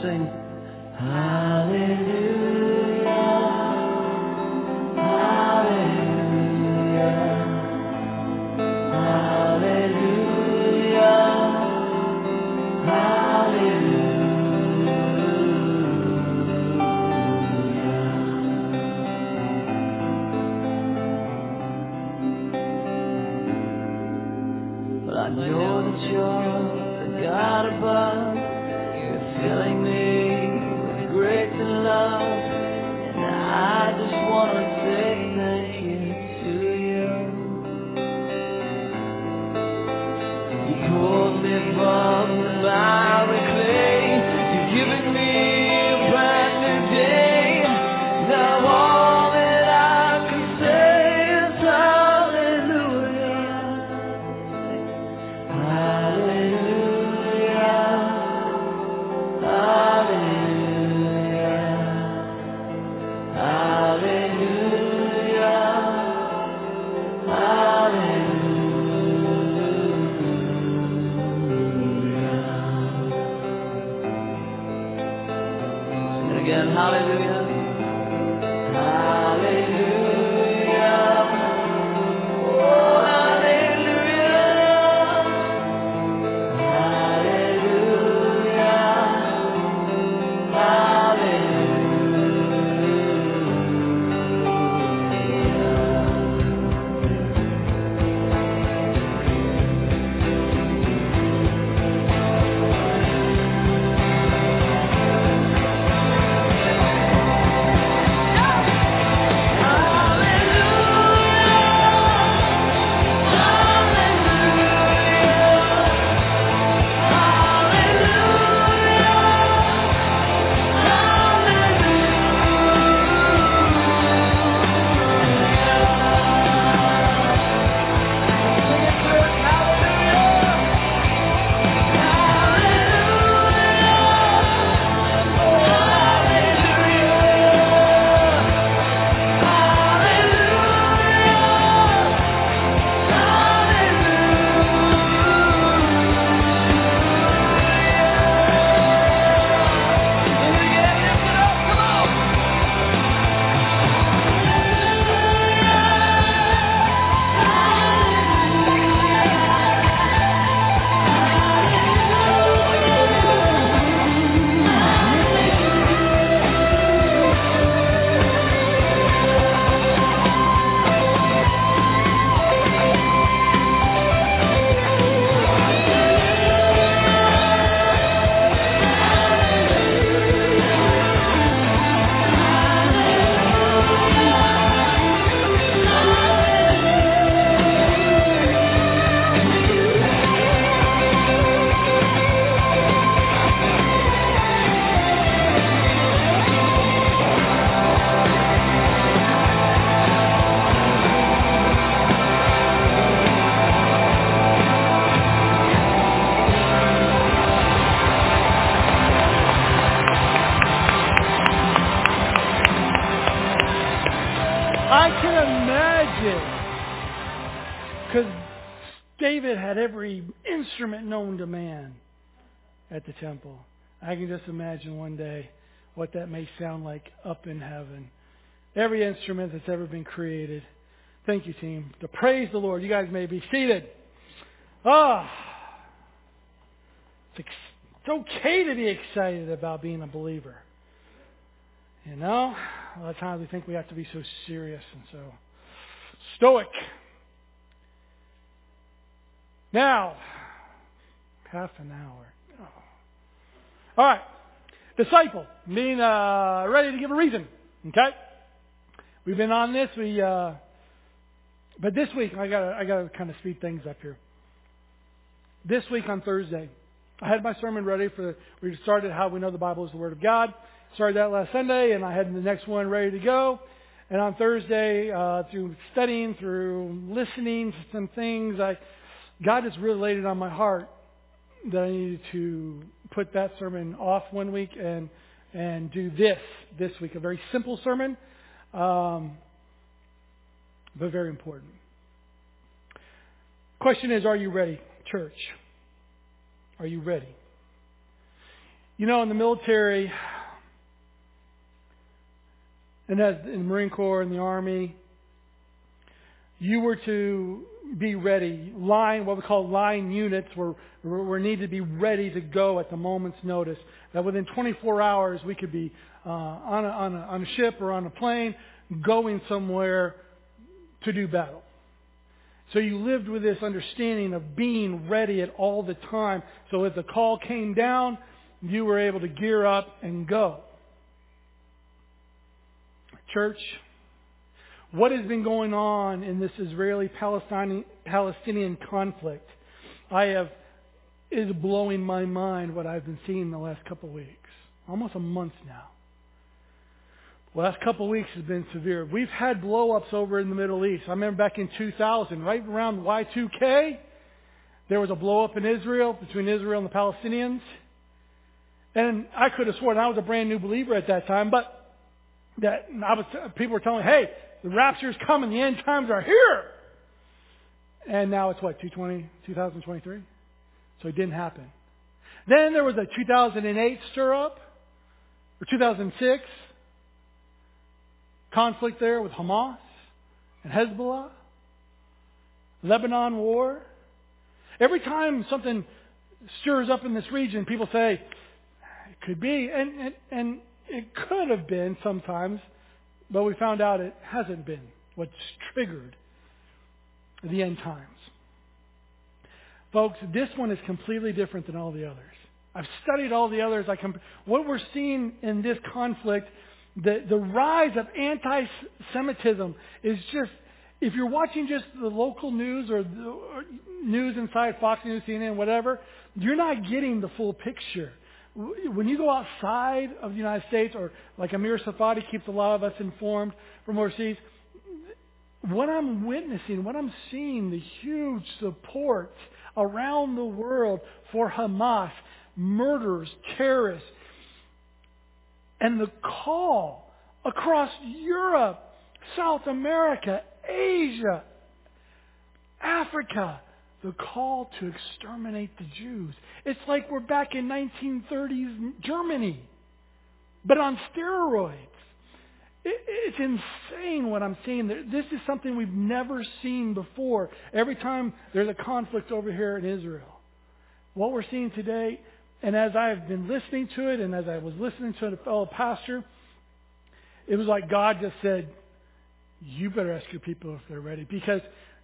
sing Hallelujah, Hallelujah, Hallelujah, Hallelujah. But I know that you're the God above. You're filling me with grace and love, and I just want to say thank you to you. You pulled me from the miry clay. You've given me a brand new day. Now all that I can say is hallelujah, hallelujah, hallelujah, hallelujah, hallelujah. Sing it again, hallelujah, hallelujah, oh hallelujah, hallelujah, I can imagine, because David had every instrument known to man at the temple. I can just imagine one day what that may sound like up in heaven. Every instrument that's ever been created. Thank you, team. To praise the Lord. You guys may be seated. It's okay to be excited about being a believer. You know, a lot of times we think we have to be so serious and so stoic. Now, half an hour. Oh. All right. Disciple, meaning ready to give a reason. Okay? We've been on this. But this week, I gotta kind of speed things up here. This week on Thursday, I had my sermon ready we started how we know the Bible is the Word of God. Started that last Sunday, and I had the next one ready to go. And on Thursday, through studying, through listening to some things, God has really laid it on my heart that I needed to put that sermon off one week and do this week. A very simple sermon, but very important. Question is, are you ready, church? Are you ready? You know, in the military, and as in the Marine Corps and the Army, you were to be ready. What we call line units were needed to be ready to go at the moment's notice. That within 24 hours we could be on a ship or on a plane going somewhere to do battle. So you lived with this understanding of being ready at all the time. So if the call came down, you were able to gear up and go. Church, what has been going on in this Israeli-Palestinian conflict is blowing my mind what I've been seeing the last couple of weeks. Almost a month now. The last couple of weeks has been severe. We've had blow-ups over in the Middle East. I remember back in 2000, right around Y2K, there was a blow-up in Israel, between Israel and the Palestinians. And I could have sworn I was a brand new believer at that time, but people were telling me, hey, the rapture's coming, the end times are here. And now it's 2023? So it didn't happen. Then there was a 2008 stir-up, or 2006, conflict there with Hamas and Hezbollah, Lebanon war. Every time something stirs up in this region, people say, it could be, and it could have been sometimes, but we found out it hasn't been what's triggered the end times. Folks, this one is completely different than all the others. I've studied all the others. What we're seeing in this conflict, the rise of anti-Semitism is just, if you're watching just the local news or news inside Fox News, CNN, whatever, you're not getting the full picture. When you go outside of the United States, or like Amir Safadi keeps a lot of us informed from overseas, what I'm witnessing, what I'm seeing, the huge support around the world for Hamas, murderers, terrorists, and the call across Europe, South America, Asia, Africa, the call to exterminate the Jews. It's like we're back in 1930s Germany, but on steroids. It's insane what I'm seeing. This is something we've never seen before. Every time there's a conflict over here in Israel. What we're seeing today, and as I've been listening to it, and as I was listening to a fellow pastor, it was like God just said, you better ask your people if they're ready. Because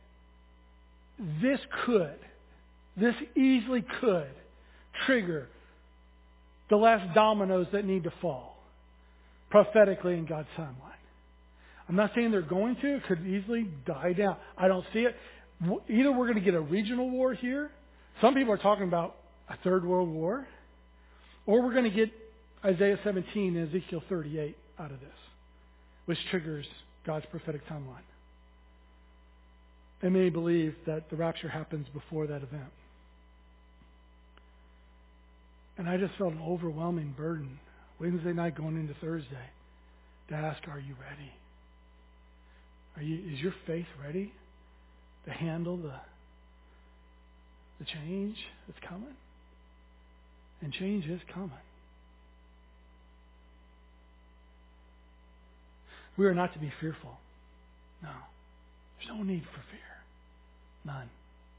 this easily could trigger the last dominoes that need to fall prophetically in God's timeline. I'm not saying they're going to. It could easily die down. I don't see it. Either we're going to get a regional war here. Some people are talking about a third world war. Or we're going to get Isaiah 17 and Ezekiel 38 out of this, which triggers God's prophetic timeline. And many believe that the rapture happens before that event. And I just felt an overwhelming burden Wednesday night going into Thursday to ask, are you ready? Is your faith ready to handle the change that's coming? And change is coming. We are not to be fearful. No. There's no need for fear. None.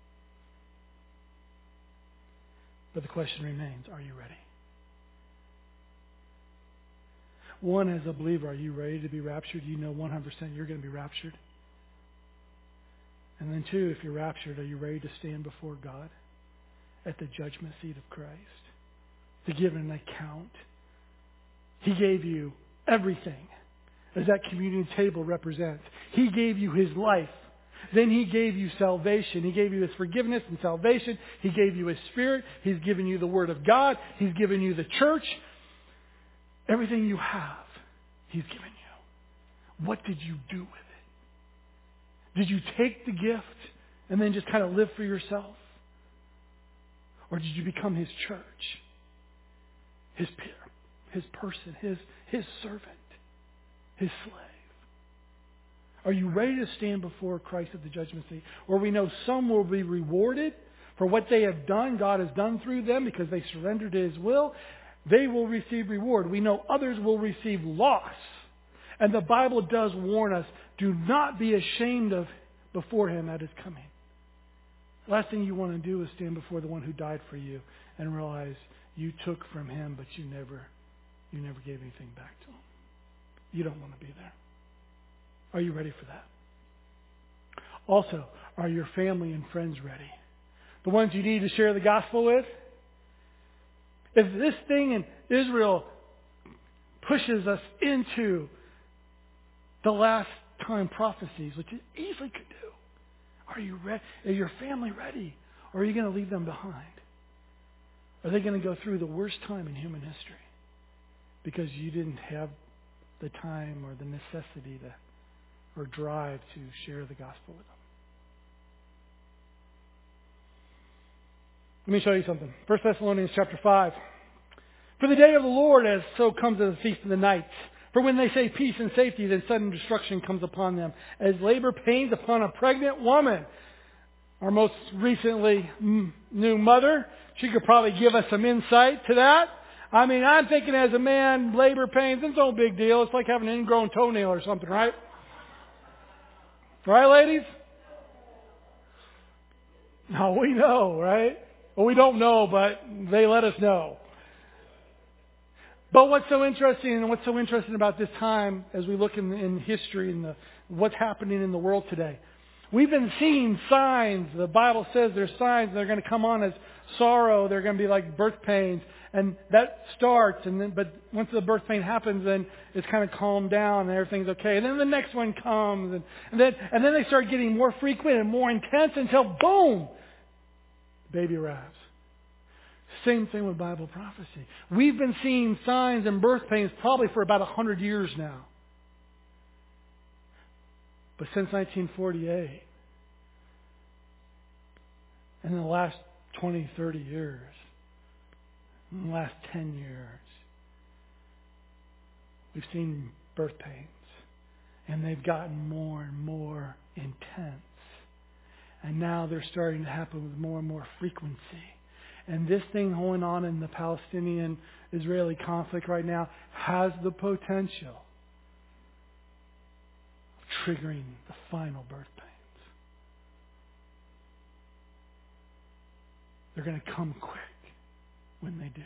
But the question remains, are you ready? One, as a believer, are you ready to be raptured? You know 100% you're going to be raptured. And then two, if you're raptured, are you ready to stand before God at the judgment seat of Christ to give an account? He gave you everything, as that communion table represents. He gave you His life. Then He gave you salvation. He gave you His forgiveness and salvation. He gave you His Spirit. He's given you the Word of God. He's given you the church. Everything you have, He's given you. What did you do with it? Did you take the gift and then just kind of live for yourself? Or did you become His church? His person, His servant, His slave? Are you ready to stand before Christ at the judgment seat? Where we know some will be rewarded for what they have done, God has done through them because they surrendered to His will. they will receive reward. We know others will receive loss. And the Bible does warn us, do not be ashamed of before Him at His coming. The last thing you want to do is stand before the one who died for you and realize you took from Him, but you never gave anything back to Him. You don't want to be there. Are you ready for that? Also, are your family and friends ready? The ones you need to share the gospel with? If this thing in Israel pushes us into the last time prophecies, which it easily could do, are you ready? Is your family ready? Or are you going to leave them behind? Are they going to go through the worst time in human history because you didn't have the time or the necessity or drive to share the gospel with them? Let me show you something. 1 Thessalonians chapter 5. For the day of the Lord as so comes as a thief in the night. For when they say peace and safety, then sudden destruction comes upon them, as labor pains upon a pregnant woman. Our most recently new mother, she could probably give us some insight to that. I mean, I'm thinking as a man, labor pains, it's no big deal. It's like having an ingrown toenail or something, right? Right, ladies? No, we know, right? Well, we don't know, but they let us know. But what's so interesting about this time as we look in history and what's happening in the world today, we've been seeing signs. The Bible says there's signs that are going to come on as sorrow. They're going to be like birth pains. And that starts, but once the birth pain happens, then it's kind of calmed down and everything's okay. And then the next one comes, and then they start getting more frequent and more intense until boom, the baby arrives. Same thing with Bible prophecy. We've been seeing signs and birth pains probably for about 100 years now. But since 1948, in the last 20, 30 years, in the last 10 years, we've seen birth pains. And they've gotten more and more intense. And now they're starting to happen with more and more frequency. And this thing going on in the Palestinian-Israeli conflict right now has the potential of triggering the final birth pains. They're going to come quick when they do.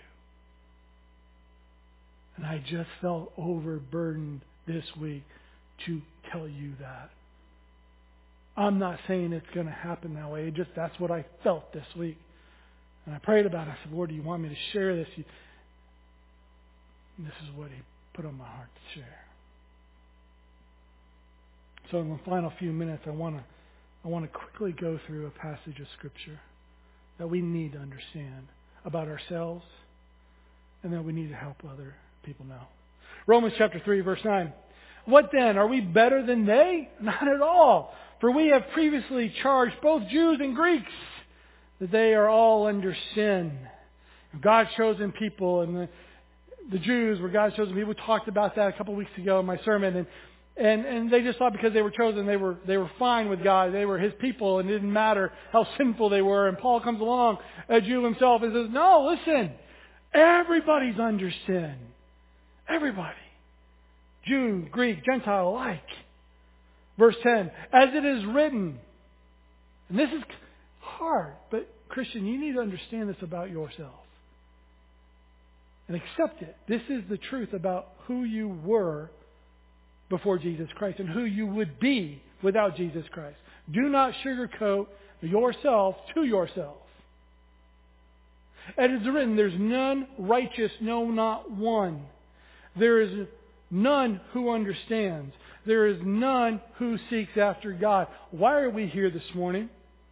And I just felt overburdened this week to tell you that. I'm not saying it's going to happen that way. That's what I felt this week. And I prayed about it. I said, Lord, do you want me to share this? And this is what He put on my heart to share. So in the final few minutes, I want to quickly go through a passage of Scripture that we need to understand about ourselves and that we need to help other people know. Romans chapter 3, verse 9. What then? Are we better than they? Not at all. For we have previously charged both Jews and Greeks that they are all under sin. God's chosen people, and the Jews were God's chosen people. We talked about that a couple of weeks ago in my sermon, and they just thought because they were chosen, they were fine with God. They were His people, and it didn't matter how sinful they were. And Paul comes along, a Jew himself, and says, "No, listen, everybody's under sin. Everybody, Jew, Greek, Gentile alike." Verse 10, as it is written, and this is hard, but Christian, you need to understand this about yourself. And accept it. This is the truth about who you were before Jesus Christ and who you would be without Jesus Christ. Do not sugarcoat yourself to yourself. As it is written, there's none righteous, no, not one. There is none who understands. There is none who seeks after God. Why are we here this morning?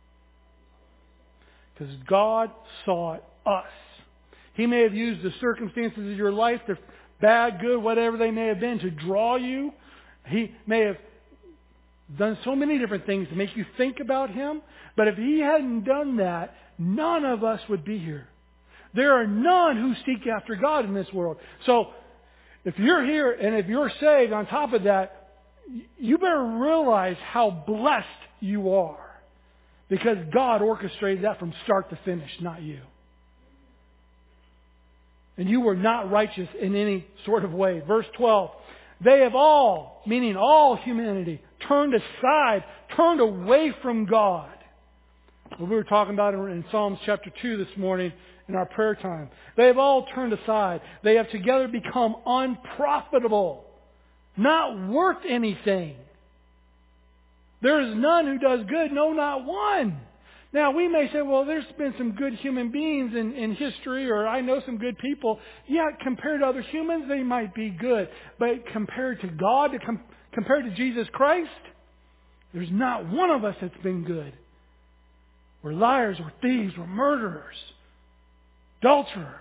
Because God sought us. He may have used the circumstances of your life, the bad, good, whatever they may have been, to draw you. He may have done so many different things to make you think about Him. But if He hadn't done that, none of us would be here. There are none who seek after God in this world. So, if you're here and if you're saved on top of that, you better realize how blessed you are. Because God orchestrated that from start to finish, not you. And you were not righteous in any sort of way. Verse 12. They have all, meaning all humanity, turned aside, turned away from God. We were talking about it in Psalms chapter 2 this morning in our prayer time. They have all turned aside. They have together become unprofitable, not worth anything. There is none who does good, no, not one. Now, we may say, well, there's been some good human beings in history, or I know some good people. Yeah, compared to other humans, they might be good. But compared to God, compared to Jesus Christ, there's not one of us that's been good. We're liars, we're thieves, we're murderers, adulterers.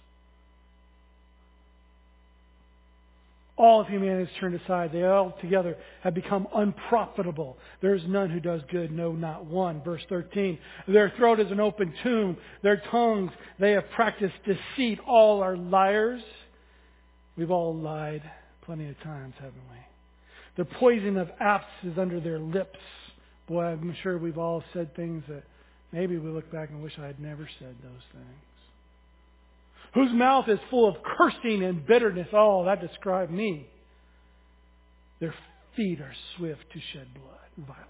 All of humanity has turned aside. They all together have become unprofitable. There is none who does good, no, not one. Verse 13. Their throat is an open tomb. Their tongues, they have practiced deceit. All are liars. We've all lied plenty of times, haven't we? The poison of apes is under their lips. Boy, I'm sure we've all said things that maybe we look back and wish I had never said those things. Whose mouth is full of cursing and bitterness. Oh, that described me. Their feet are swift to shed blood, violence.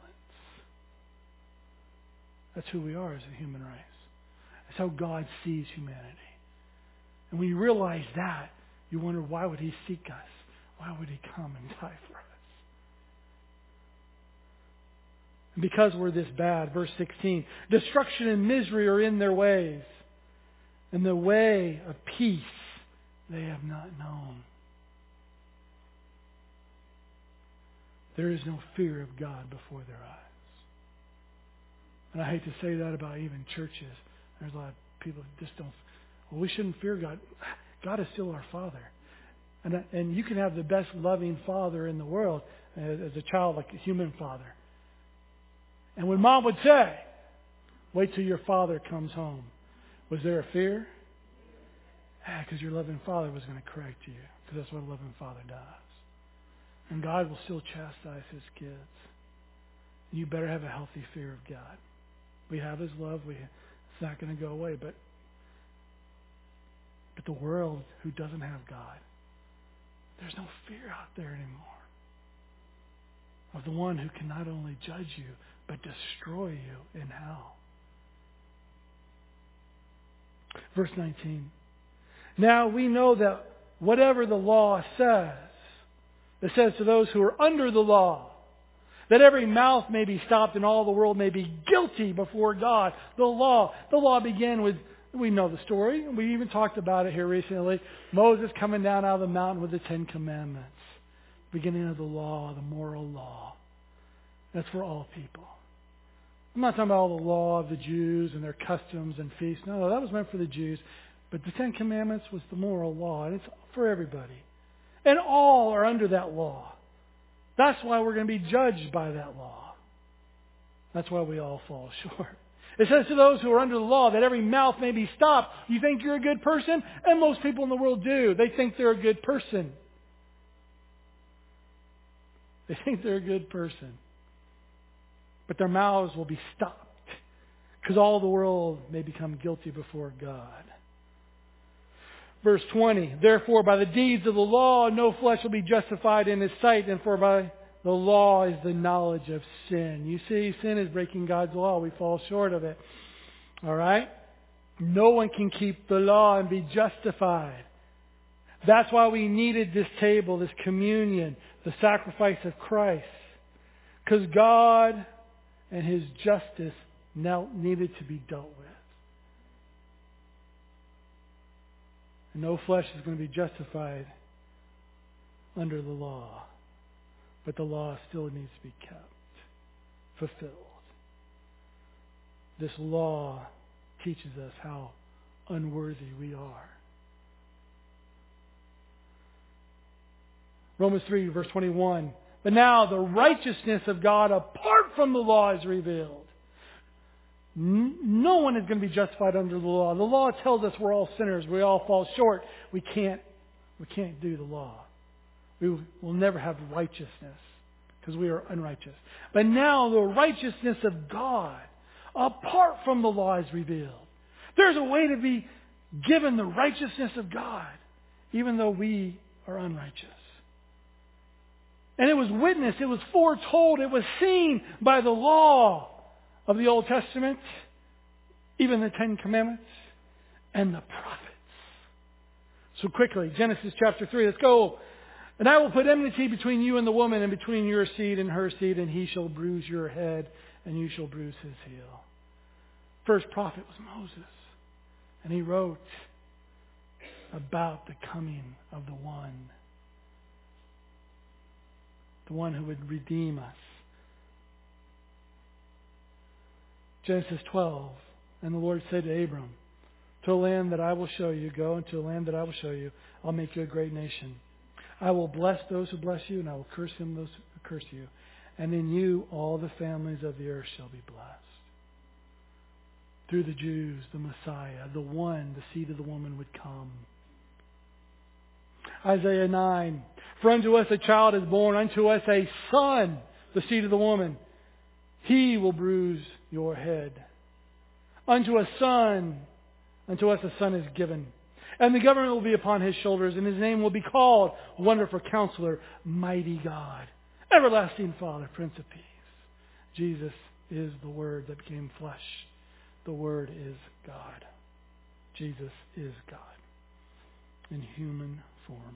That's who we are as a human race. That's how God sees humanity. And when you realize that, you wonder, why would He seek us? Why would He come and die for us? And because we're this bad, verse 16, destruction and misery are in their ways. And the way of peace they have not known. There is no fear of God before their eyes. And I hate to say that about even churches. There's a lot of people who just don't. Well, we shouldn't fear God. God is still our Father. And you can have the best loving father in the world as a child, like a human father. And when Mom would say, wait till your father comes home. Was there a fear? Yeah, because your loving Father was going to correct you. Because that's what a loving Father does. And God will still chastise His kids. You better have a healthy fear of God. We have His love. It's not going to go away. But the world who doesn't have God, there's no fear out there anymore of the one who can not only judge you, but destroy you in hell. Verse 19. Now we know that whatever the law says, it says to those who are under the law, that every mouth may be stopped and all the world may be guilty before God. The law began with, we know the story. We even talked about it here recently. Moses coming down out of the mountain with the 10 Commandments. Beginning of the law, the moral law. That's for all people. I'm not talking about all the law of the Jews and their customs and feasts. No, that was meant for the Jews. But the 10 Commandments was the moral law, and it's for everybody. And all are under that law. That's why we're going to be judged by that law. That's why we all fall short. It says to those who are under the law that every mouth may be stopped. You think you're a good person? And most people in the world do. They think they're a good person. They think they're a good person. But their mouths will be stopped because all the world may become guilty before God. Verse 20, therefore by the deeds of the law no flesh will be justified in His sight, and for by the law is the knowledge of sin. You see, sin is breaking God's law. We fall short of it. All right? No one can keep the law and be justified. That's why we needed this table, this communion, the sacrifice of Christ. Because God and His justice now needed to be dealt with. And no flesh is going to be justified under the law. But the law still needs to be kept, fulfilled. This law teaches us how unworthy we are. Romans 3, verse 21. But now the righteousness of God apart from the law is revealed. No one is going to be justified under the law. The law tells us we're all sinners. We all fall short. We can't do the law. We will never have righteousness because we are unrighteous. But now the righteousness of God apart from the law is revealed. There's a way to be given the righteousness of God, even though we are unrighteous. And it was witnessed, it was foretold, it was seen by the law of the Old Testament, even the Ten Commandments, and the prophets. So quickly, Genesis chapter 3, let's go. And I will put enmity between you and the woman, and between your seed and her seed, and he shall bruise your head, and you shall bruise his heel. First prophet was Moses. And he wrote about the coming of the one who would redeem us. Genesis 12, and the Lord said to Abram, to a land that I will show you, go, and to a land that I will show you, I'll make you a great nation. I will bless those who bless you, and I will curse them those who curse you. And in you all the families of the earth shall be blessed. Through the Jews, the Messiah, the one, the seed of the woman would come. Isaiah 9, for unto us a child is born, unto us a son, the seed of the woman. He will bruise your head. Unto us a son is given. And the government will be upon his shoulders, and his name will be called Wonderful Counselor, Mighty God, Everlasting Father, Prince of Peace. Jesus is the Word that became flesh. The Word is God. Jesus is God in human form.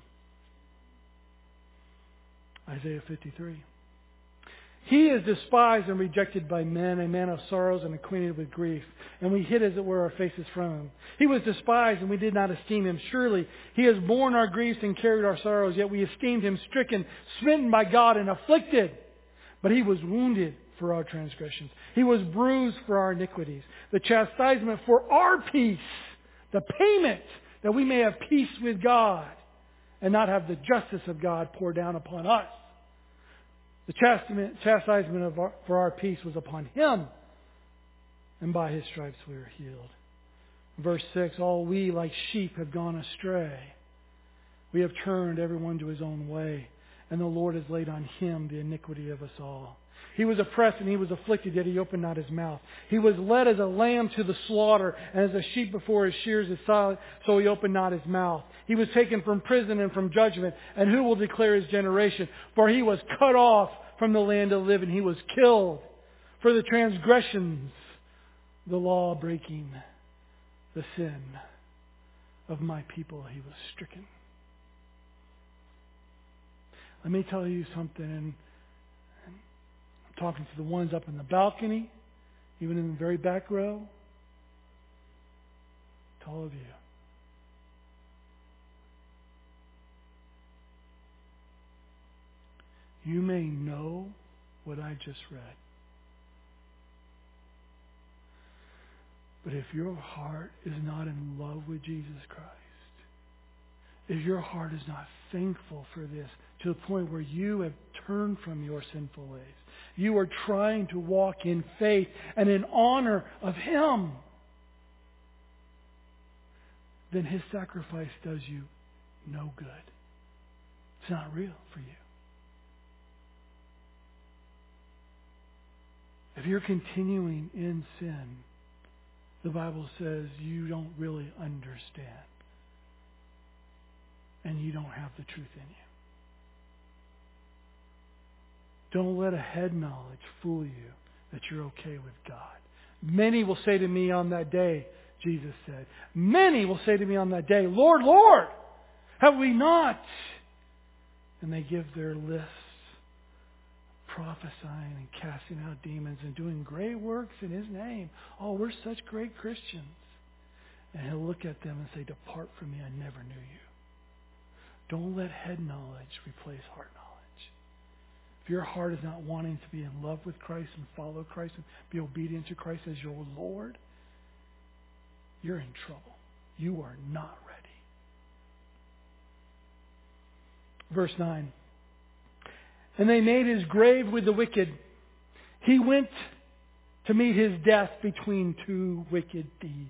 Isaiah 53. He is despised and rejected by men, a man of sorrows and acquainted with grief. And we hid, as it were, our faces from him. He was despised, and we did not esteem him. Surely he has borne our griefs and carried our sorrows, yet we esteemed him stricken, smitten by God, and afflicted. But he was wounded for our transgressions. He was bruised for our iniquities. The chastisement for our peace, the payment that we may have peace with God and not have the justice of God poured down upon us. The chastisement for our peace was upon him, and by his stripes we are healed. Verse 6, all we like sheep have gone astray. We have turned everyone to his own way, and the Lord has laid on him the iniquity of us all. He was oppressed and he was afflicted, yet he opened not his mouth. He was led as a lamb to the slaughter, and as a sheep before his shears is silent, so he opened not his mouth. He was taken from prison and from judgment, and who will declare his generation? For he was cut off from the land of the living. He was killed for the transgressions, the law breaking, the sin of my people. He was stricken. Let me tell you something, and I'm talking to the ones up in the balcony, even in the very back row, to all of you. You may know what I just read. But if your heart is not in love with Jesus Christ, if your heart is not thankful for this to the point where you have turned from your sinful ways, you are trying to walk in faith and in honor of Him, then His sacrifice does you no good. It's not real for you. If you're continuing in sin, the Bible says you don't really understand. And you don't have the truth in you. Don't let a head knowledge fool you that you're okay with God. Many will say to me on that day, Jesus said, many will say to me on that day, Lord, Lord, have we not? And they give their lists, prophesying and casting out demons and doing great works in His name. Oh, we're such great Christians. And He'll look at them and say, depart from me, I never knew you. Don't let head knowledge replace heart knowledge. If your heart is not wanting to be in love with Christ and follow Christ and be obedient to Christ as your Lord, you're in trouble. You are not ready. Verse 9. And they made his grave with the wicked. He went to meet his death between two wicked thieves.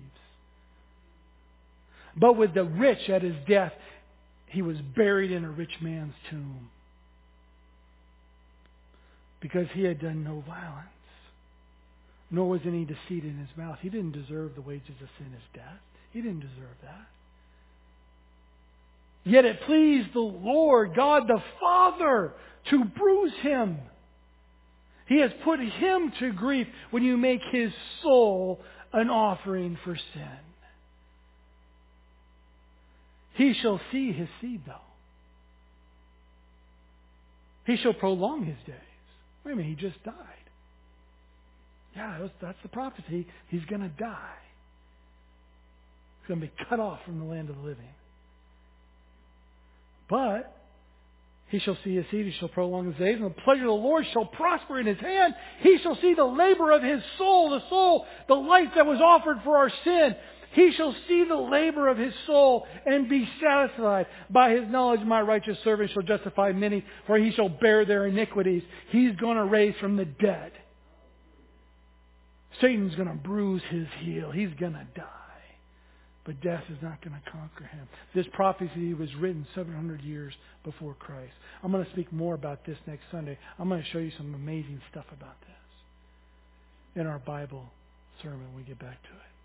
But with the rich at his death, he was buried in a rich man's tomb. Because he had done no violence, nor was any deceit in his mouth. He didn't deserve the wages of sin as death. He didn't deserve that. Yet it pleased the Lord God the Father to bruise him. He has put him to grief when you make his soul an offering for sin. He shall see his seed, though. He shall prolong his days. Wait a minute, he just died. Yeah, that's the prophecy. He's going to die. He's going to be cut off from the land of the living. But he shall see his seed, he shall prolong his days, and the pleasure of the Lord shall prosper in his hand. He shall see the labor of his soul, the life that was offered for our sin. He shall see the labor of his soul and be satisfied. By his knowledge my righteous servant shall justify many, for he shall bear their iniquities. He's going to raise from the dead. Satan's going to bruise his heel. He's going to die. But death is not going to conquer him. This prophecy was written 700 years before Christ. I'm going to speak more about this next Sunday. I'm going to show you some amazing stuff about this in our Bible sermon when we get back to it.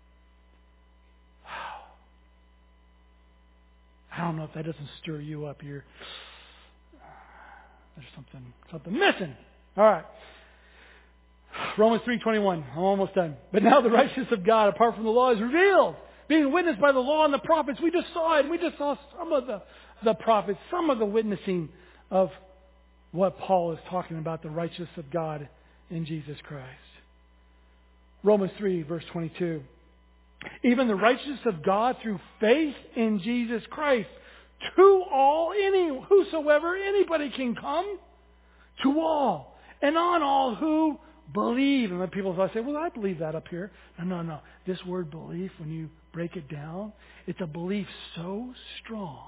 I don't know if that doesn't stir you up here. There's something missing. All right. Romans 3:21. I'm almost done. But now the righteousness of God apart from the law is revealed, being witnessed by the law and the prophets. We just saw it. We just saw some of the prophets, some of the witnessing of what Paul is talking about, the righteousness of God in Jesus Christ. Romans 3, verse 22. Even the righteousness of God through faith in Jesus Christ to all, whosoever, anybody can come, to all, and on all who believe. And then people say, well, I believe that up here. No. This word belief, when you break it down, it's a belief so strong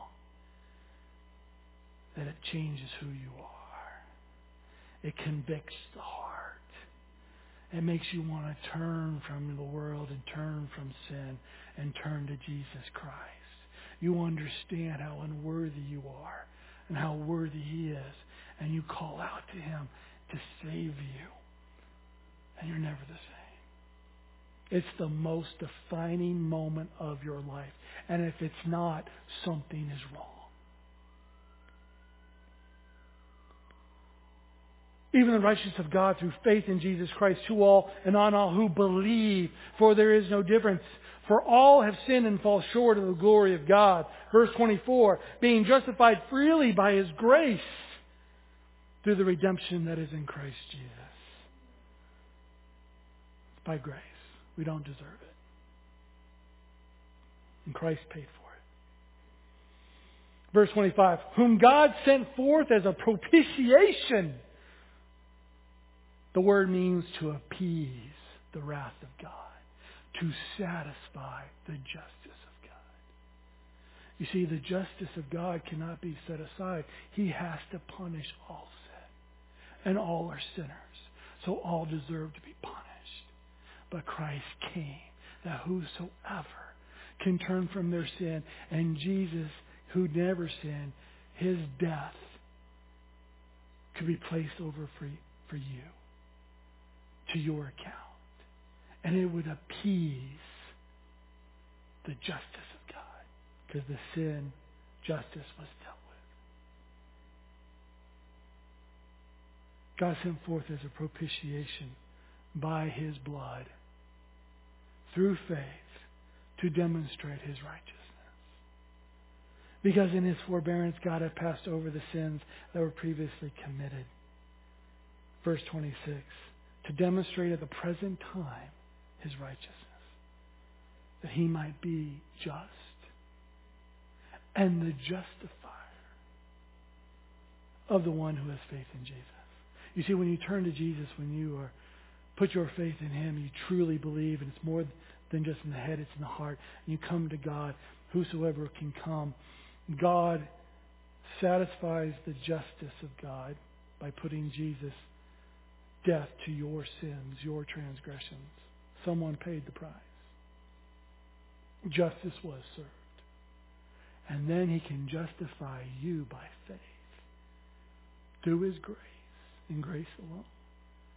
that it changes who you are. It convicts the heart. It makes you want to turn from the world and turn from sin and turn to Jesus Christ. You understand how unworthy you are and how worthy He is. And you call out to Him to save you. And you're never the same. It's the most defining moment of your life. And if it's not, something is wrong. Even the righteousness of God through faith in Jesus Christ to all and on all who believe, for there is no difference. For all have sinned and fall short of the glory of God. Verse 24, being justified freely by His grace through the redemption that is in Christ Jesus. It's by grace. We don't deserve it. And Christ paid for it. Verse 25, whom God sent forth as a propitiation. The word means to appease the wrath of God, to satisfy the justice of God. You see, the justice of God cannot be set aside. He has to punish all sin. And all are sinners. So all deserve to be punished. But Christ came that whosoever can turn from their sin, and Jesus, who never sinned, His death could be placed over for you, to your account. And it would appease the justice of God, because the sin justice was dealt with. God sent forth as a propitiation by His blood through faith to demonstrate His righteousness. Because in His forbearance God had passed over the sins that were previously committed. Verse 26. To demonstrate at the present time His righteousness, that He might be just and the justifier of the one who has faith in Jesus. You see, when you turn to Jesus, when you put your faith in Him, you truly believe, and it's more than just in the head, it's in the heart, and you come to God, whosoever can come. God satisfies the justice of God by putting Jesus' death to your sins, your transgressions. Someone paid the price. Justice was served. And then He can justify you by faith through His grace, and grace alone.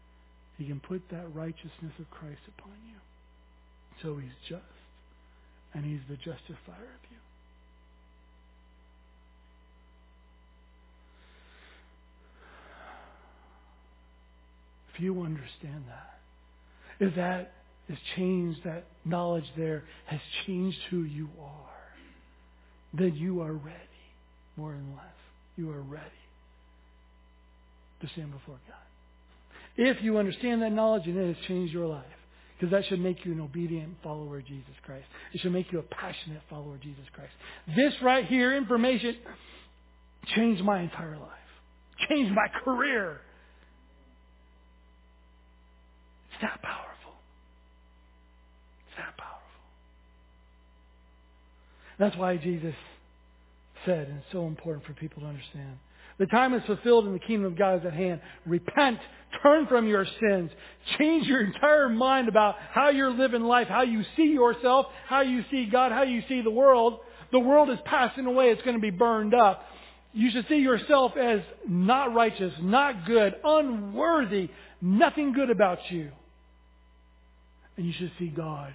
He can put that righteousness of Christ upon you. So He's just And He's the justifier of you. If you understand that, if that has changed, that knowledge there has changed who you are, then you are ready, more than less. You are ready to stand before God. If you understand that knowledge and it has changed your life, because that should make you an obedient follower of Jesus Christ. It should make you a passionate follower of Jesus Christ. This right here, information, changed my entire life. Changed my career. It's that powerful. It's that powerful. That's why Jesus said, and it's so important for people to understand, the time is fulfilled and the kingdom of God is at hand. Repent. Turn from your sins. Change your entire mind about how you're living life, how you see yourself, how you see God, how you see the world. The world is passing away. It's going to be burned up. You should see yourself as not righteous, not good, unworthy, nothing good about you. And you should see God.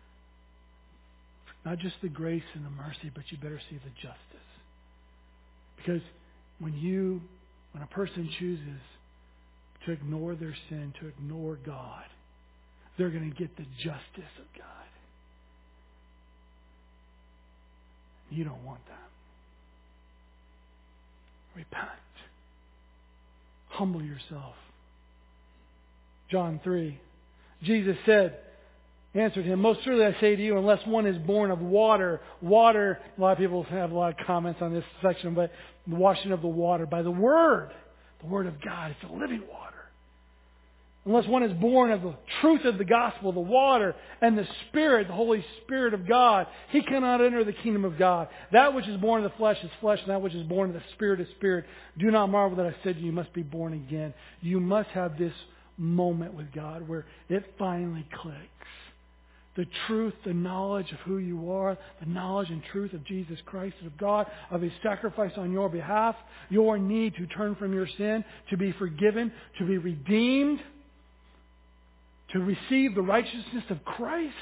Not just the grace and the mercy, but you better see the justice. Because when a person chooses to ignore their sin, to ignore God, they're going to get the justice of God. You don't want that. Repent. Humble yourself. John 3. Jesus answered him, most truly I say to you, unless one is born of water, a lot of people have a lot of comments on this section, but the washing of the water by the Word of God, it's a living water. Unless one is born of the truth of the gospel, the water and the Spirit, the Holy Spirit of God, he cannot enter the kingdom of God. That which is born of the flesh is flesh, and that which is born of the Spirit is spirit. Do not marvel that I said you must be born again. You must have this moment with God where it finally clicks. The truth, the knowledge of who you are, the knowledge and truth of Jesus Christ and of God, of His sacrifice on your behalf, your need to turn from your sin, to be forgiven, to be redeemed, to receive the righteousness of Christ.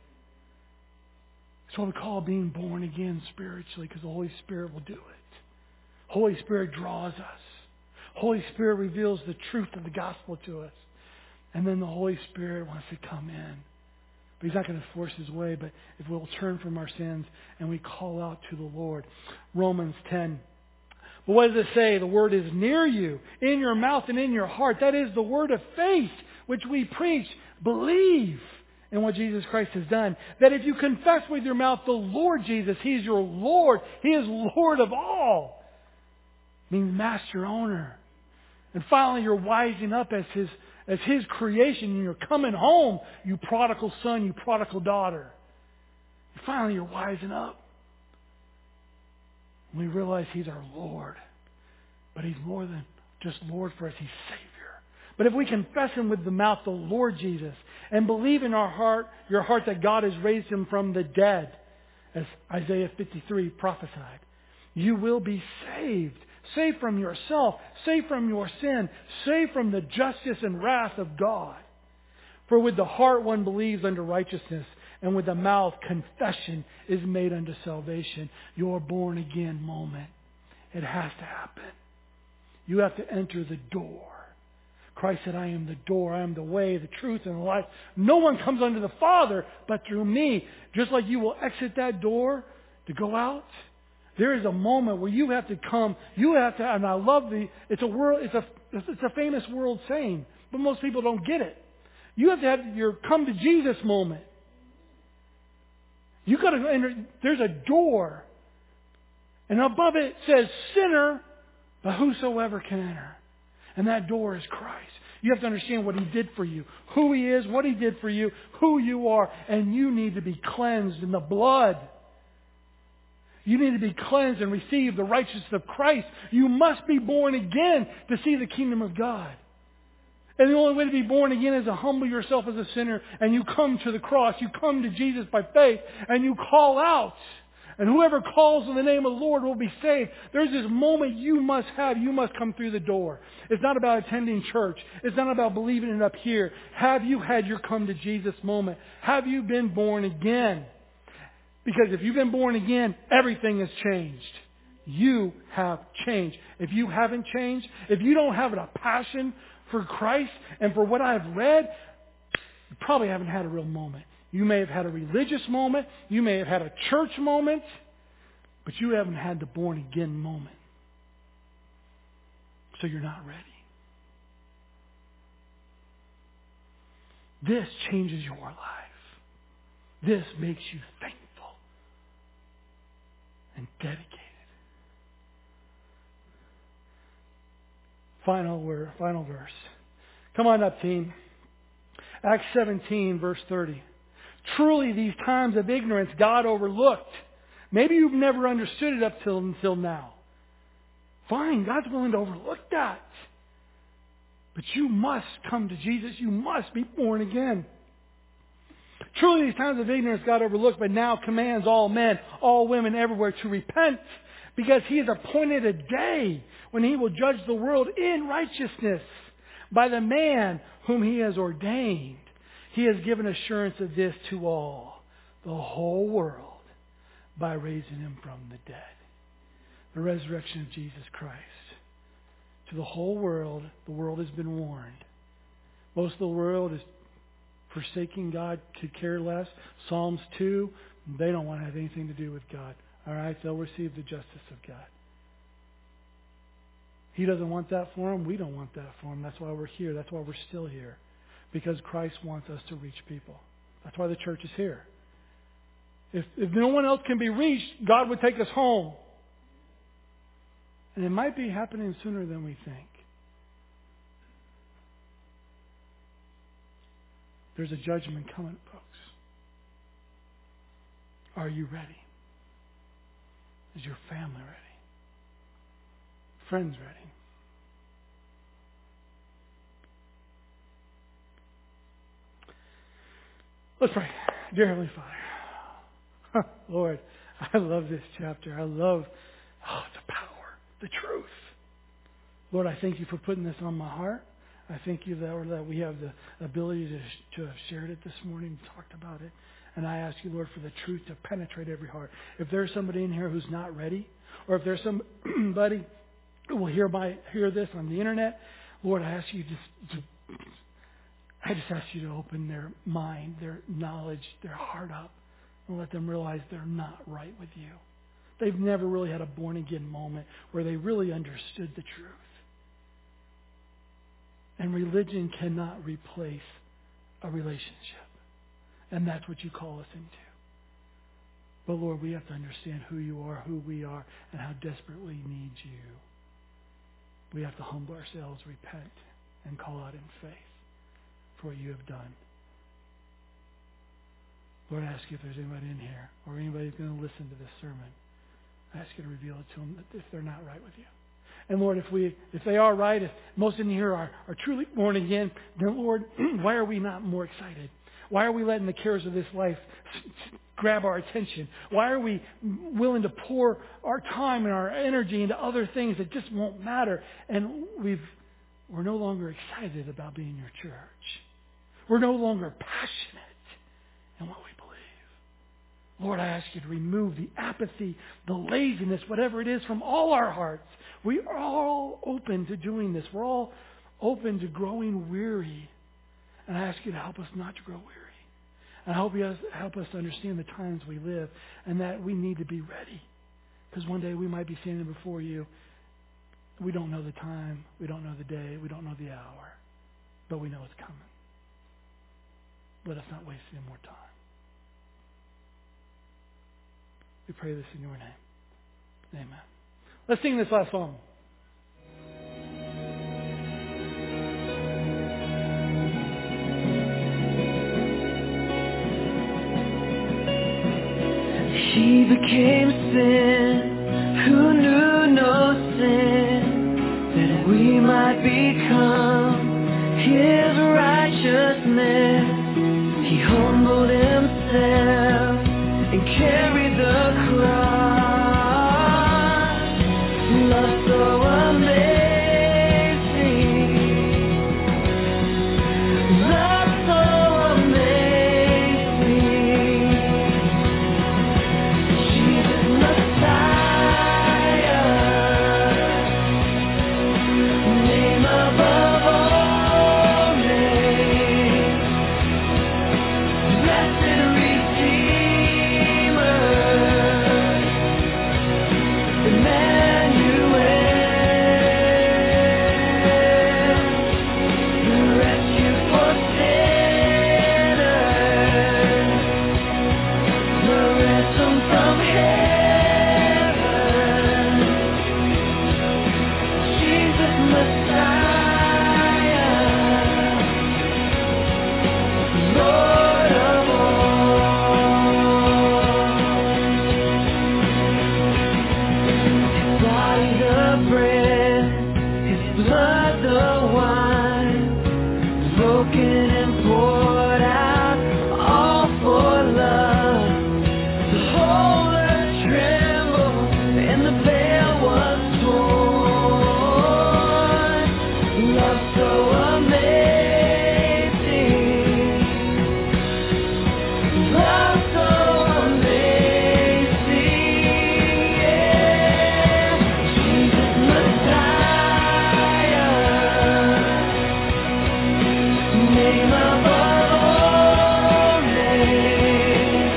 It's what we call being born again spiritually, because the Holy Spirit will do it. Holy Spirit draws us. Holy Spirit reveals the truth of the gospel to us. And then the Holy Spirit wants to come in. But He's not going to force His way, but if we'll turn from our sins and we call out to the Lord. Romans 10. But what does it say? The word is near you, in your mouth and in your heart. That is the word of faith which we preach. Believe in what Jesus Christ has done. That if you confess with your mouth the Lord Jesus, He is your Lord. He is Lord of all. It means master, owner. And finally, you're wising up as His creation, and you're coming home, you prodigal son, you prodigal daughter. And finally, you're wising up. And we realize He's our Lord. But He's more than just Lord for us. He's Savior. But if we confess Him with the mouth, the Lord Jesus, and believe in your heart that God has raised Him from the dead, as Isaiah 53 prophesied, you will be saved. Saved from yourself, saved from your sin, saved from the justice and wrath of God. For with the heart one believes unto righteousness, and with the mouth confession is made unto salvation. Your born again moment. It has to happen. You have to enter the door. Christ said, I am the door, I am the way, the truth, and the life. No one comes unto the Father but through me. Just like you will exit that door to go out, there is a moment where you have to come. You have to, and I love it's a famous world saying, but most people don't get it. You have to have your come to Jesus moment. You got to enter. There's a door, and above it says sinner, but whosoever can enter. And that door is Christ. You have to understand what He did for you, who He is, what He did for you, who you are, and you need to be cleansed in the blood. You need to be cleansed and receive the righteousness of Christ. You must be born again to see the kingdom of God. And the only way to be born again is to humble yourself as a sinner, and you come to the cross. You come to Jesus by faith, and you call out. And whoever calls in the name of the Lord will be saved. There's this moment you must have. You must come through the door. It's not about attending church. It's not about believing it up here. Have you had your come to Jesus moment? Have you been born again? Because if you've been born again, everything has changed. You have changed. If you haven't changed, if you don't have a passion for Christ and for what I've read, you probably haven't had a real moment. You may have had a religious moment. You may have had a church moment. But you haven't had the born again moment. So you're not ready. This changes your life. This makes you thankful and dedicated. Final verse. Come on up, team. Acts 17, verse 30. Truly, these times of ignorance God overlooked. Maybe you've never understood it up until now. Fine, God's willing to overlook that. But you must come to Jesus. You must be born again. Truly, these times of ignorance God overlooked, but now commands all men, all women everywhere to repent, because He has appointed a day when He will judge the world in righteousness by the man whom He has ordained. He has given assurance of this to all, the whole world, by raising Him from the dead. The resurrection of Jesus Christ. To the whole world, the world has been warned. Most of the world is forsaking God, could care less. Psalms 2, they don't want to have anything to do with God. All right, they'll receive the justice of God. He doesn't want that for them. We don't want that for them. That's why we're here. That's why we're still here. Because Christ wants us to reach people. That's why the church is here. If no one else can be reached, God would take us home. And it might be happening sooner than we think. There's a judgment coming, folks. Are you ready? Is your family ready? Friends ready? Let's pray. Dear Heavenly Father, Lord, I love this chapter. I love the power, the truth. Lord, I thank you for putting this on my heart. I thank you, Lord, that we have the ability to have shared it this morning, talked about it. And I ask you, Lord, for the truth to penetrate every heart. If there's somebody in here who's not ready, or if there's somebody who will hear this on the internet, Lord, I ask you I just ask you to open their mind, their knowledge, their heart up, and let them realize they're not right with you. They've never really had a born-again moment where they really understood the truth. And religion cannot replace a relationship. And that's what you call us into. But Lord, we have to understand who you are, who we are, and how desperately we need you. We have to humble ourselves, repent, and call out in faith for what you have done. Lord, I ask you if there's anybody in here or anybody who's going to listen to this sermon, I ask you to reveal it to them if they're not right with you. And Lord, if they are right, if most in here are truly born again, then Lord, why are we not more excited? Why are we letting the cares of this life grab our attention? Why are we willing to pour our time and our energy into other things that just won't matter? And we're no longer excited about being your church. We're no longer passionate in what we believe. Lord, I ask you to remove the apathy, the laziness, whatever it is, from all our hearts. We are all open to doing this. We're all open to growing weary. And I ask you to help us not to grow weary. And help us to understand the times we live and that we need to be ready. Because one day we might be standing before you. We don't know the time. We don't know the day. We don't know the hour. But we know it's coming. Let us not waste any more time. We pray this in your name. Amen. Let's sing this last song. He became sin who knew no sin, that we might become His righteousness. He humbled Himself and carried the cross. Love so amazing. Love so amazing. bread, His blood the wine, broken and poured out, all for love. The whole earth trembled and the veil was torn. Love so amazing, love so amazing, yeah. Jesus Messiah, name above all names,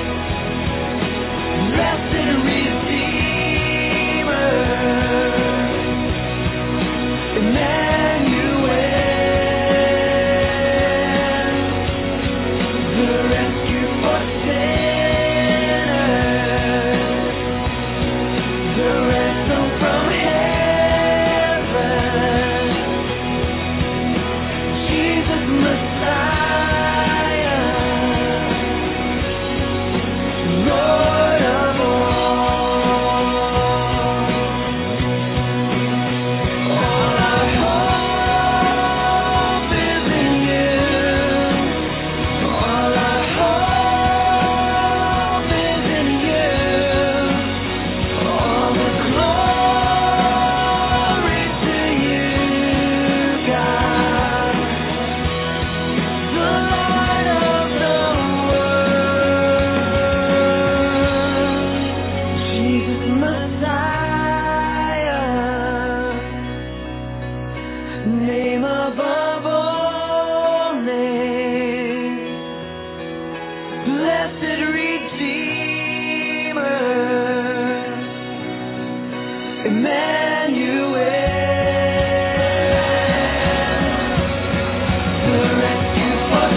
blessed Redeemer, Emmanuel, the rescue for sinners, the ransom from heaven, Jesus Messiah, Lord of all. All our hope is in you. All our hope is in you. All the glory to you, God, the light of the world, Jesus Messiah, name above all names, blessed Redeemer, Emmanuel, the rescue for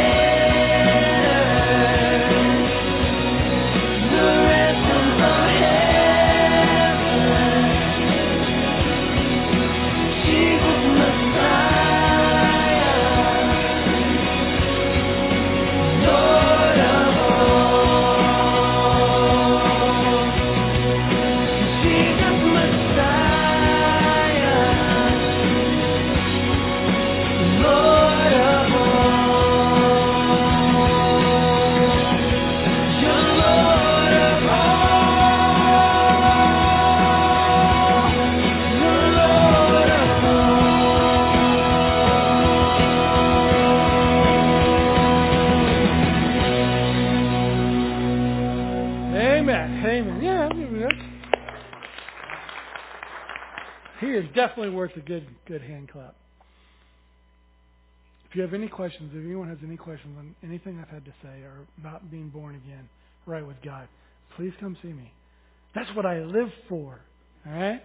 sinners, the ransom from heaven, Jesus Messiah, Lord of all. Jesus Messiah, Lord of all. You're Lord of all. You're Lord of all. Amen. Amen. Yeah. He is definitely worth a good hand clap. If you have any questions, if anyone has any questions on anything I've had to say or about being born again, right with God, please come see me. That's what I live for. All right?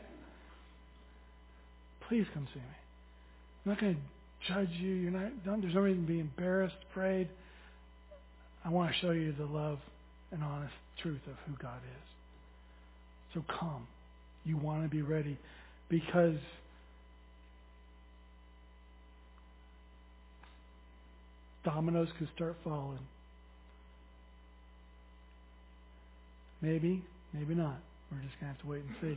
Please come see me. I'm not going to judge you. There's no reason to be embarrassed, afraid. I want to show you the love and honest truth of who God is. So come. You want to be ready because dominoes could start falling. Maybe, maybe not. We're just going to have to wait and see.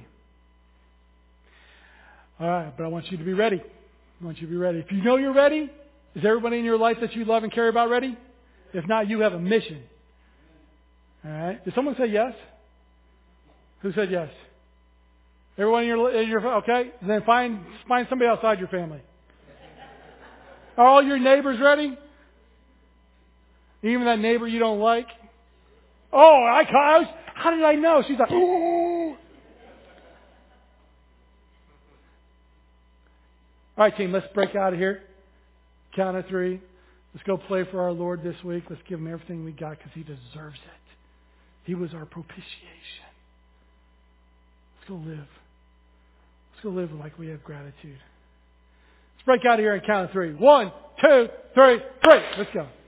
All right, but I want you to be ready. I want you to be ready. If you know you're ready, is everybody in your life that you love and care about ready? If not, you have a mission. All right? Did someone say yes? Who said yes? Everyone in your okay? Then find somebody outside your family. Are all your neighbors ready? Even that neighbor you don't like? Oh, how did I know? She's like, ooh. All right, team, let's break out of here. Count of 3. Let's go play for our Lord this week. Let's give Him everything we got because He deserves it. He was our propitiation. Let's go live. Let's go live like we have gratitude. Let's break out of here and count of 3. 1, 2, 3, break. Let's go.